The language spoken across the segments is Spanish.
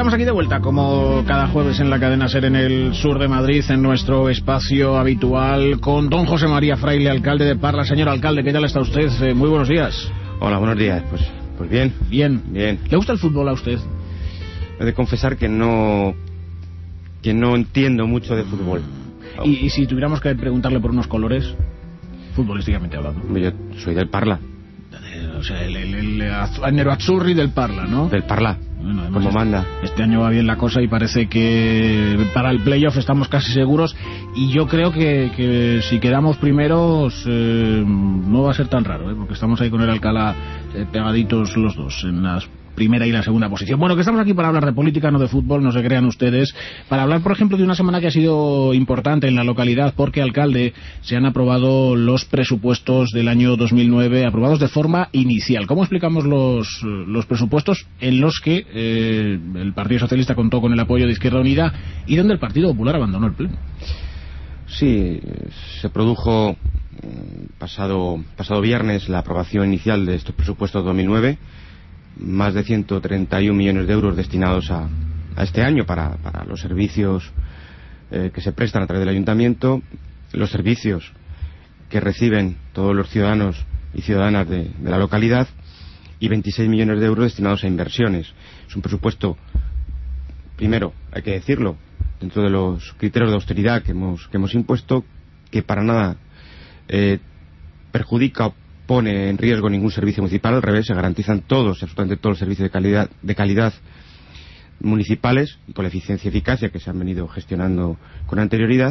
estamos aquí de vuelta, como cada jueves en la cadena SER en el sur de Madrid, en nuestro espacio habitual, con don José María Fraile, alcalde de Parla. Señor alcalde, ¿qué tal está usted? Muy buenos días. Hola, buenos días. Pues bien. Bien. Bien. ¿Le gusta el fútbol a usted? He de confesar que no entiendo mucho de fútbol. ¿Y si tuviéramos que preguntarle por unos colores, futbolísticamente hablando? Yo soy del Parla. O sea, el Nerazzurri del Parla, ¿no? Del Parla. Bueno, además como manda. Este año va bien la cosa y parece que para el playoff estamos casi seguros, y yo creo que si quedamos primeros no va a ser tan raro, porque estamos ahí con el Alcalá pegaditos los dos en las primera y la segunda posición. Bueno, que estamos aquí para hablar de política, no de fútbol, no se crean ustedes. Para hablar, por ejemplo, de una semana que ha sido importante en la localidad, porque, alcalde, se han aprobado los presupuestos del año 2009, aprobados de forma inicial. ¿Cómo explicamos los presupuestos en los que el Partido Socialista contó con el apoyo de Izquierda Unida y donde el Partido Popular abandonó el pleno? Sí, se produjo pasado viernes la aprobación inicial de estos presupuestos 2009, más de 131 millones de euros destinados a este año para los servicios que se prestan a través del ayuntamiento, los servicios que reciben todos los ciudadanos y ciudadanas de la localidad, y 26 millones de euros destinados a inversiones. Es un presupuesto, primero, hay que decirlo, dentro de los criterios de austeridad que hemos impuesto, que para nada perjudica o pone en riesgo ningún servicio municipal. Al revés, se garantizan absolutamente todos los servicios de calidad municipales, y con la eficiencia y eficacia que se han venido gestionando con anterioridad.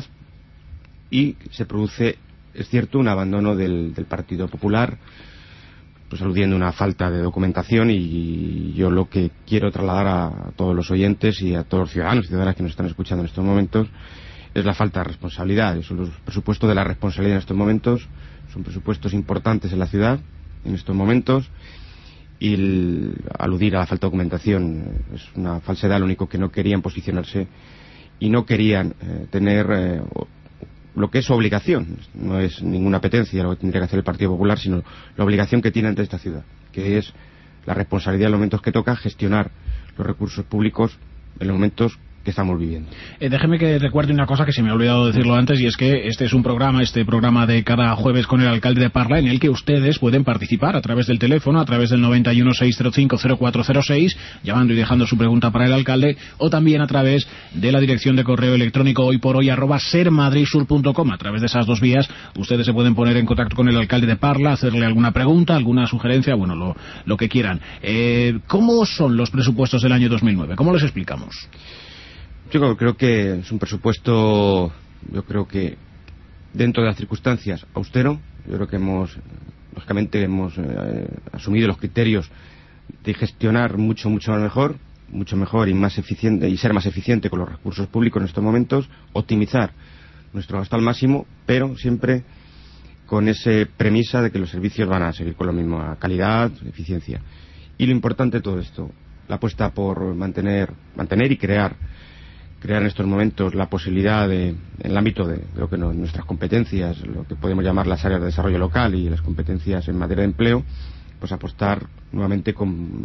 Y se produce, es cierto, un abandono del Partido Popular, pues aludiendo a una falta de documentación, y yo lo que quiero trasladar a todos los oyentes y a todos los ciudadanos y ciudadanas que nos están escuchando en estos momentos es la falta de responsabilidad. Son los presupuestos de la responsabilidad en estos momentos. Son presupuestos importantes en la ciudad en estos momentos, y aludir a la falta de documentación es una falsedad. Lo único que no querían posicionarse y no querían tener lo que es su obligación. No es ninguna apetencia lo que tendría que hacer el Partido Popular, sino la obligación que tiene ante esta ciudad, que es la responsabilidad en los momentos que toca gestionar los recursos públicos en los momentos que estamos viviendo. Déjeme que recuerde una cosa que se me ha olvidado decirlo antes, y es que este es un programa, de cada jueves con el alcalde de Parla, en el que ustedes pueden participar a través del teléfono, a través del 91-605-0406, llamando y dejando su pregunta para el alcalde, o también a través de la dirección de correo electrónico hoyporhoy@sermadridsur.com. A través de esas dos vías ustedes se pueden poner en contacto con el alcalde de Parla, hacerle alguna pregunta, alguna sugerencia, bueno, lo que quieran. ¿Cómo son los presupuestos del año 2009? ¿Cómo les explicamos? Yo creo que es un presupuesto, dentro de las circunstancias, austero. Yo creo que lógicamente hemos asumido los criterios de gestionar mucho mejor y más eficiente, y ser más eficiente con los recursos públicos en estos momentos, optimizar nuestro gasto al máximo, pero siempre con esa premisa de que los servicios van a seguir con la misma calidad, eficiencia. Y lo importante de todo esto, la apuesta por mantener y crear en estos momentos la posibilidad en el ámbito de lo que nuestras competencias, lo que podemos llamar las áreas de desarrollo local y las competencias en materia de empleo, pues apostar nuevamente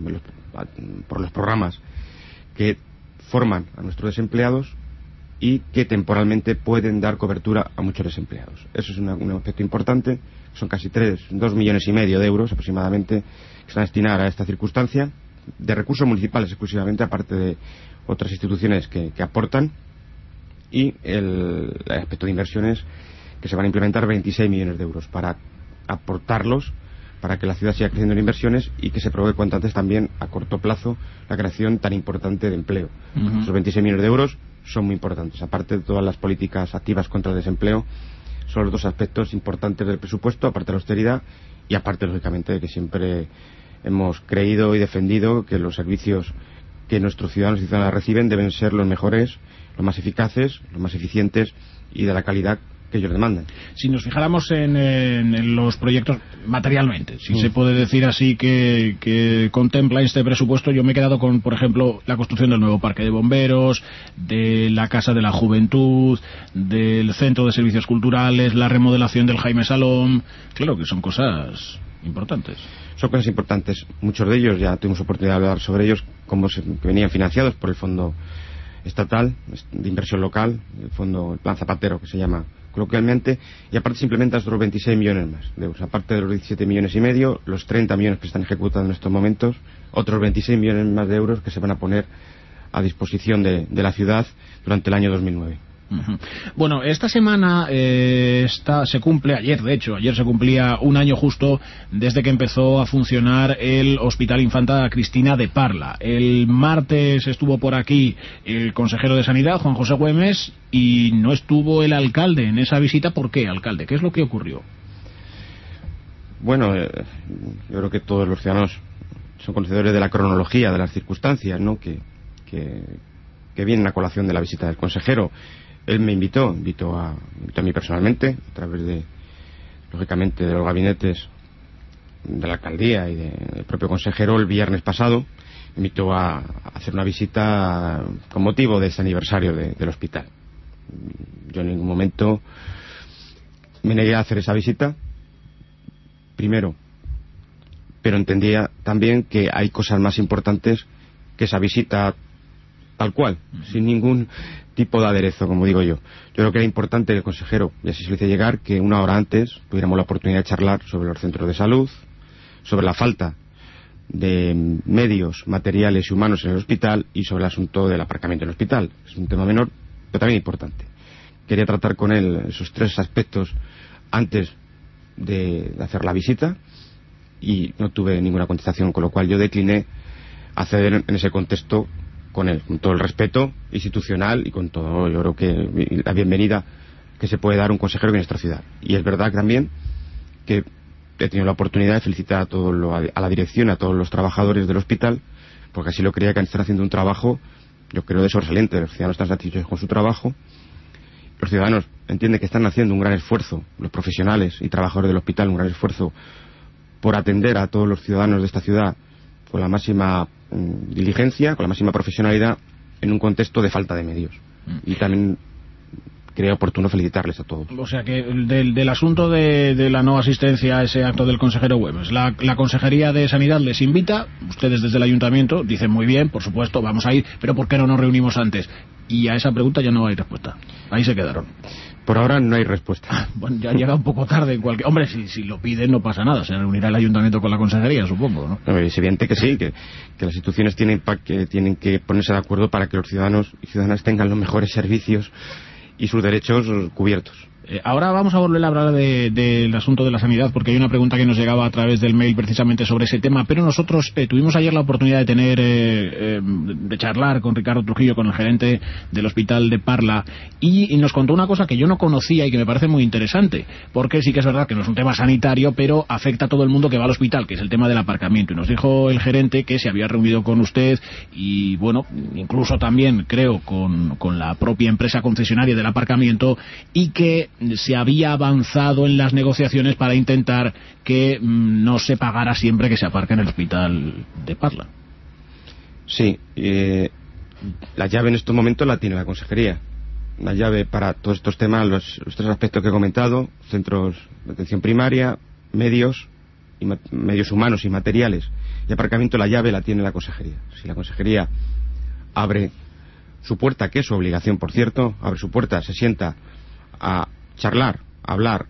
por los programas que forman a nuestros desempleados y que temporalmente pueden dar cobertura a muchos desempleados. Eso es un aspecto importante. Son casi 2,5 millones de euros aproximadamente que se van a destinar a esta circunstancia, de recursos municipales exclusivamente, aparte de otras instituciones que aportan, y el aspecto de inversiones, que se van a implementar 26 millones de euros para aportarlos, para que la ciudad siga creciendo en inversiones y que se provee cuanto antes también a corto plazo la creación tan importante de empleo. Esos 26 millones de euros son muy importantes. Aparte de todas las políticas activas contra el desempleo, son los dos aspectos importantes del presupuesto, aparte de la austeridad y aparte, lógicamente, de que siempre hemos creído y defendido que los servicios que nuestros ciudadanos y ciudadanas reciben deben ser los mejores, los más eficaces, los más eficientes y de la calidad que ellos demandan. Si nos fijáramos en los proyectos materialmente, si se puede decir así, que contempla este presupuesto, yo me he quedado con, por ejemplo, la construcción del nuevo parque de bomberos, de la Casa de la Juventud, del Centro de Servicios Culturales, la remodelación del Jaime Salom. Claro que son cosas importantes. Son cosas importantes. Muchos de ellos ya tuvimos oportunidad de hablar sobre ellos, que venían financiados por el Fondo Estatal de Inversión Local, el Plan Zapatero, que se llama coloquialmente, y aparte se implementan otros 26 millones más de euros. Aparte de los 17 millones y medio, los 30 millones que están ejecutando en estos momentos, otros 26 millones más de euros que se van a poner a disposición de la ciudad durante el año 2009. Bueno, esta semana se cumple, ayer se cumplía un año justo desde que empezó a funcionar el Hospital Infanta Cristina de Parla. El martes estuvo por aquí el consejero de Sanidad, Juan José Güemes, y no estuvo el alcalde en esa visita. ¿Por qué, alcalde? ¿Qué es lo que ocurrió? Bueno, yo creo que todos los ciudadanos son conocedores de la cronología, de las circunstancias, ¿no?, que vienen a colación de la visita del consejero. Él me invitó a mí personalmente, a través de, lógicamente, de los gabinetes de la alcaldía y del propio consejero, el viernes pasado. Me invitó a hacer una visita con motivo de este aniversario del hospital. Yo en ningún momento me negué a hacer esa visita, primero, pero entendía también que hay cosas más importantes que esa visita tal cual, sin ningún tipo de aderezo, como digo yo. Yo creo que era importante el consejero, y así se lo hice llegar, que una hora antes tuviéramos la oportunidad de charlar sobre los centros de salud, sobre la falta de medios materiales y humanos en el hospital y sobre el asunto del aparcamiento en el hospital. Es un tema menor, pero también importante. Quería tratar con él esos tres aspectos antes de hacer la visita y no tuve ninguna contestación, con lo cual yo decliné acceder en ese contexto con él, con todo el respeto institucional y con todo, yo creo que la bienvenida que se puede dar a un consejero en nuestra ciudad. Y es verdad también que he tenido la oportunidad de felicitar a la dirección, a todos los trabajadores del hospital, porque así lo creía, que están haciendo un trabajo, yo creo, de sobresaliente. Los ciudadanos están satisfechos con su trabajo. Los ciudadanos entienden que están haciendo un gran esfuerzo, los profesionales y trabajadores del hospital, un gran esfuerzo por atender a todos los ciudadanos de esta ciudad con la máxima diligencia, con la máxima profesionalidad, en un contexto de falta de medios. Y también creo oportuno felicitarles a todos. O sea que del asunto de la no asistencia a ese acto del consejero Güemes, la Consejería de Sanidad les invita, ustedes desde el Ayuntamiento dicen muy bien, por supuesto, vamos a ir, pero ¿por qué no nos reunimos antes? Y a esa pregunta ya no hay respuesta. Ahí se quedaron. Por ahora no hay respuesta. Bueno, ya llega un poco tarde. Hombre, si lo piden no pasa nada. Se reunirá el Ayuntamiento con la Consejería, supongo, ¿no? Es evidente que sí, que las instituciones tienen que ponerse de acuerdo para que los ciudadanos y ciudadanas tengan los mejores servicios y sus derechos cubiertos. Ahora vamos a volver a hablar del asunto de la sanidad, porque hay una pregunta que nos llegaba a través del mail precisamente sobre ese tema, pero nosotros tuvimos ayer la oportunidad de charlar con Ricardo Trujillo, con el gerente del Hospital de Parla, y nos contó una cosa que yo no conocía y que me parece muy interesante, porque sí que es verdad que no es un tema sanitario, pero afecta a todo el mundo que va al hospital, que es el tema del aparcamiento. Y nos dijo el gerente que se había reunido con usted y, bueno, incluso también, creo, con la propia empresa concesionaria del aparcamiento, y que se había avanzado en las negociaciones para intentar que no se pagara siempre que se aparque en el Hospital de Parla. Sí, la llave en estos momentos la tiene la Consejería. La llave para todos estos temas, los tres aspectos que he comentado: centros de atención primaria, medios humanos y materiales y aparcamiento. La llave la tiene la Consejería. Si la Consejería abre su puerta, que es su obligación, por cierto, abre su puerta, se sienta a charlar, a hablar,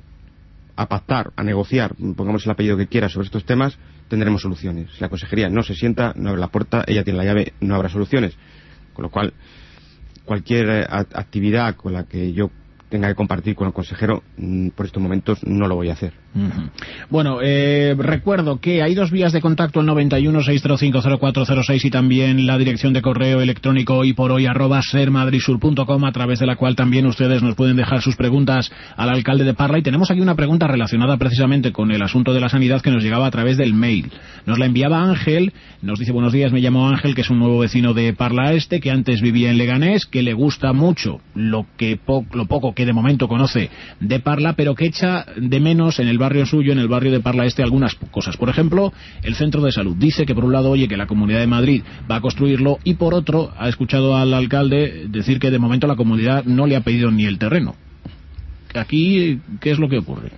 a pactar, a negociar, pongamos el apellido que quiera sobre estos temas, tendremos soluciones. Si la Consejería no se sienta, no abre la puerta, ella tiene la llave, no habrá soluciones. Con lo cual, cualquier actividad con la que yo tenga que compartir con el consejero, por estos momentos no lo voy a hacer. Bueno, recuerdo que hay dos vías de contacto: el 91-605-0406 y también la dirección de correo electrónico hoyporoy@sermadridsur.com, a través de la cual también ustedes nos pueden dejar sus preguntas al alcalde de Parla. Y tenemos aquí una pregunta relacionada precisamente con el asunto de la sanidad que nos llegaba a través del mail. Nos la enviaba Ángel, nos dice: buenos días, me llamo Ángel, que es un nuevo vecino de Parla Este, que antes vivía en Leganés, que le gusta mucho lo poco que de momento conoce de Parla, pero que echa de menos en el barrio suyo, en el barrio de Parla Este, algunas cosas. Por ejemplo, el centro de salud. Dice que por un lado oye que la Comunidad de Madrid va a construirlo, y por otro ha escuchado al alcalde decir que de momento la Comunidad no le ha pedido ni el terreno. aquí, ¿qué es lo que ocurre?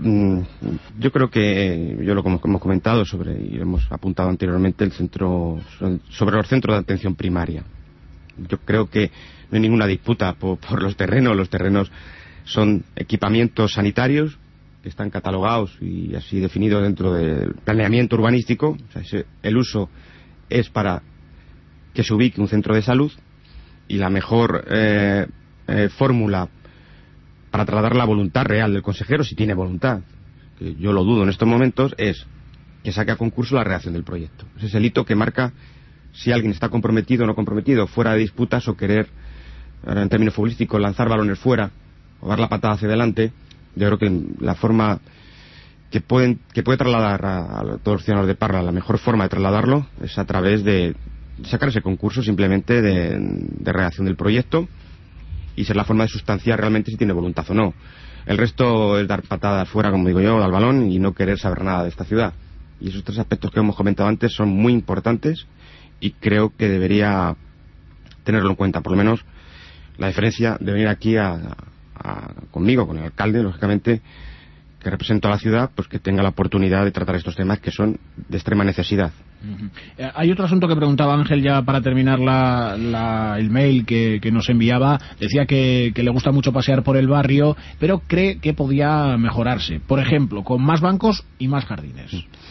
Yo creo que, como hemos comentado y hemos apuntado anteriormente, sobre los centros de atención primaria. Yo creo que no hay ninguna disputa por los terrenos. Los terrenos son equipamientos sanitarios que están catalogados y así definidos dentro del planeamiento urbanístico. O sea, el uso es para que se ubique un centro de salud, y la mejor fórmula para trasladar la voluntad real del consejero, si tiene voluntad, que yo lo dudo en estos momentos, es que saque a concurso la redacción del proyecto. Ese es el hito que marca si alguien está comprometido o no comprometido, fuera de disputas o querer, en términos futbolísticos, lanzar balones fuera o dar la patada hacia adelante. Yo creo que la forma que puede trasladar a todos los ciudadanos de Parla, la mejor forma de trasladarlo es a través de sacar ese concurso simplemente de redacción del proyecto, y ser la forma de sustanciar realmente si tiene voluntad o no. El resto es dar patadas fuera, como digo yo, al balón, y no querer saber nada de esta ciudad. Y esos tres aspectos que hemos comentado antes son muy importantes, y creo que debería tenerlo en cuenta. Por lo menos la diferencia de venir aquí conmigo, con el alcalde, lógicamente, que represento a la ciudad, pues que tenga la oportunidad de tratar estos temas que son de extrema necesidad. Hay otro asunto que preguntaba Ángel, ya para terminar el mail que nos enviaba. Decía que le gusta mucho pasear por el barrio, pero cree que podía mejorarse, por ejemplo, con más bancos y más jardines.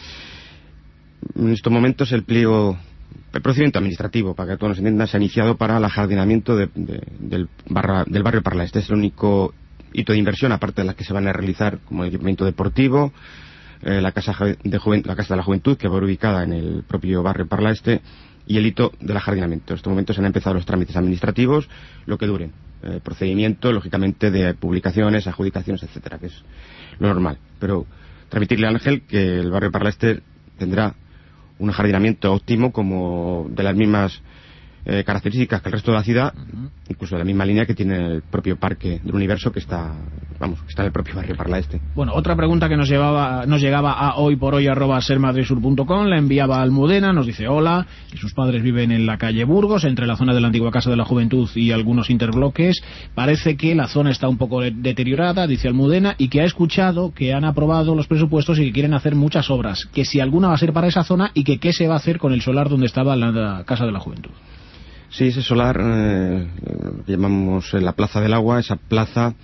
En estos momentos el procedimiento administrativo, para que todos nos entiendan, se ha iniciado para el ajardinamiento del barrio Parla. Este es el único hito de inversión, aparte de las que se van a realizar como el equipamiento deportivo, la casa de la Juventud, que va ubicada en el propio barrio Parla Este, y el hito del ajardinamiento. En estos momentos se han empezado los trámites administrativos, lo que duren. Procedimiento, lógicamente, de publicaciones, adjudicaciones, etcétera, que es lo normal. Pero transmitirle a Ángel que el barrio Parla Este tendrá un ajardinamiento óptimo, como de las mismas características que el resto de la ciudad, incluso de la misma línea que tiene el propio Parque del Universo, que está en el propio barrio Parla Este. Bueno, otra pregunta que nos llegaba a hoyporoy@sermadridsur.com, la enviaba Almudena, nos dice: hola, y sus padres viven en la calle Burgos, entre la zona de la antigua Casa de la Juventud y algunos interbloques. Parece que la zona está un poco deteriorada, dice Almudena, y que ha escuchado que han aprobado los presupuestos y que quieren hacer muchas obras, que si alguna va a ser para esa zona, y que qué se va a hacer con el solar donde estaba la Casa de la Juventud. Sí, ese solar, llamamos la Plaza del Agua. Esa plaza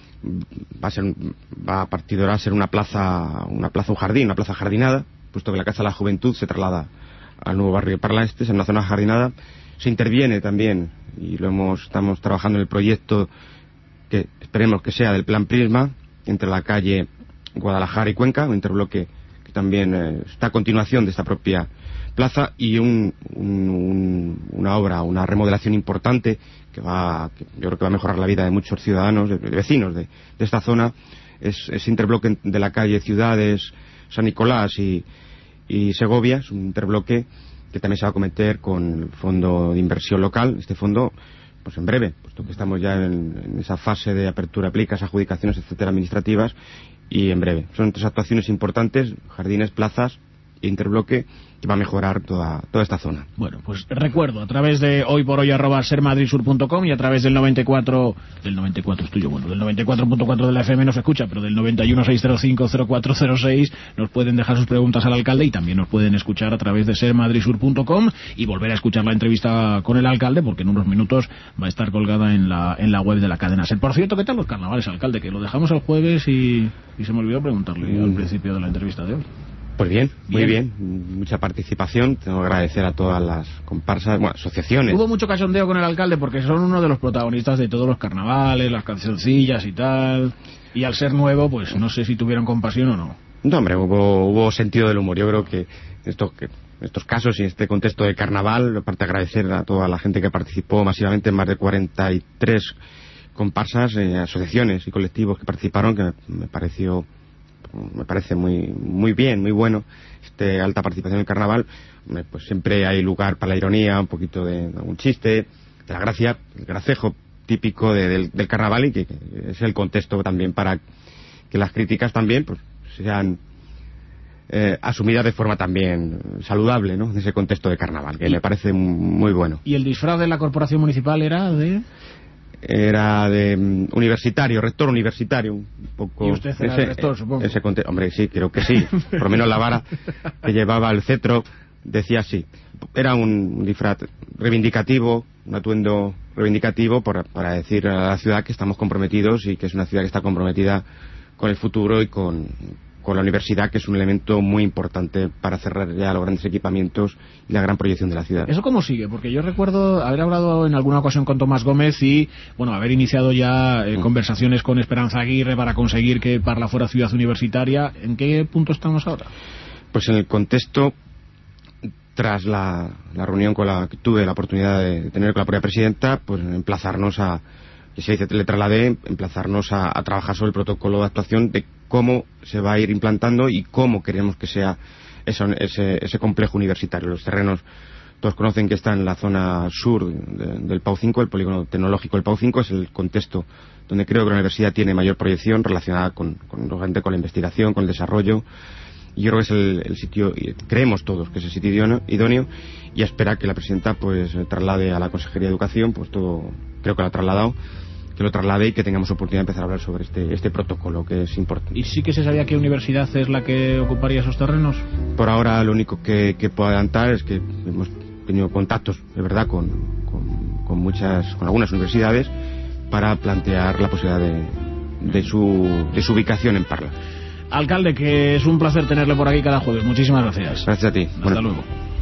va a partir de ahora a ser un jardín, una plaza jardinada, puesto que la Casa de la Juventud se traslada al nuevo barrio Parla Este, es una zona jardinada. Se interviene también, y estamos trabajando en el proyecto que esperemos que sea del Plan Prisma, entre la calle Guadalajara y Cuenca, un interbloque que también está a continuación de esta propia plaza, y una obra, una remodelación importante que yo creo que va a mejorar la vida de muchos ciudadanos, de vecinos de esta zona. Es interbloque de la calle Ciudades, San Nicolás y Segovia. Es un interbloque que también se va a acometer con el Fondo de Inversión Local. Este fondo, pues en breve, puesto que estamos ya en esa fase de apertura, plicas, adjudicaciones, etcétera, administrativas, y en breve. Son tres actuaciones importantes: jardines, plazas e interbloque, que va a mejorar toda esta zona. Bueno, pues recuerdo, a través de hoyporoy@sermadridsur.com, y a través del 94 es tuyo, bueno, del 94.4 de la FM nos escucha, pero del 916050406 nos pueden dejar sus preguntas al alcalde, y también nos pueden escuchar a través de sermadridsur.com y volver a escuchar la entrevista con el alcalde, porque en unos minutos va a estar colgada en la web de la cadena SER. Por cierto, ¿qué tal los carnavales, alcalde? Que lo dejamos el jueves y se me olvidó preguntarle al principio de la entrevista de hoy. Pues bien, muy bien, mucha participación. Tengo que agradecer a todas las comparsas, asociaciones. Hubo mucho cachondeo con el alcalde, porque son uno de los protagonistas de todos los carnavales, las cancioncillas y tal, y al ser nuevo, pues no sé si tuvieron compasión o no. No, hombre, hubo sentido del humor. Yo creo que estos casos y este contexto de carnaval, aparte de agradecer a toda la gente que participó masivamente, en más de 43 comparsas, asociaciones y colectivos que participaron, que me parece muy bien, muy bueno, alta participación en el carnaval. Pues siempre hay lugar para la ironía, un poquito de algún chiste, de la gracia, el gracejo típico del carnaval, y que es el contexto también para que las críticas también pues sean asumidas de forma también saludable, ¿no?, en ese contexto de carnaval, que me parece muy bueno. ¿Y el disfraz de la corporación municipal era de...? era de universitario, rector universitario, un poco. ¿Y usted era el rector, supongo? Hombre, sí, creo que sí. Por lo menos la vara que llevaba el cetro decía así. Era un disfraz reivindicativo, un atuendo reivindicativo para decir a la ciudad que estamos comprometidos y que es una ciudad que está comprometida con el futuro y con la universidad, que es un elemento muy importante para cerrar ya los grandes equipamientos y la gran proyección de la ciudad. ¿Eso cómo sigue? Porque yo recuerdo haber hablado en alguna ocasión con Tomás Gómez y, bueno, haber iniciado ya conversaciones con Esperanza Aguirre para conseguir que Parla fuera ciudad universitaria. ¿En qué punto estamos ahora? Pues en el contexto, tras la reunión con la que tuve la oportunidad de tener con la propia presidenta, pues emplazarnos le trasladé, emplazarnos a trabajar sobre el protocolo de actuación de cómo se va a ir implantando y cómo queremos que sea ese complejo universitario. Los terrenos, todos conocen que está en la zona sur del Pau 5, el polígono tecnológico del Pau 5, es el contexto donde creo que la universidad tiene mayor proyección relacionada con la investigación, con el desarrollo. Y yo creo que es el sitio, creemos todos que es el sitio idóneo, y a esperar que la presidenta pues traslade a la Consejería de Educación pues todo, creo que lo ha trasladado, que lo traslade y que tengamos oportunidad de empezar a hablar sobre este protocolo, que es importante. ¿Y sí que se sabía qué universidad es la que ocuparía esos terrenos? Por ahora lo único que puedo adelantar es que hemos tenido contactos, de verdad, con algunas universidades para plantear la posibilidad de su ubicación en Parla. Alcalde, que es un placer tenerle por aquí cada jueves. Muchísimas gracias. Gracias a ti. Hasta luego.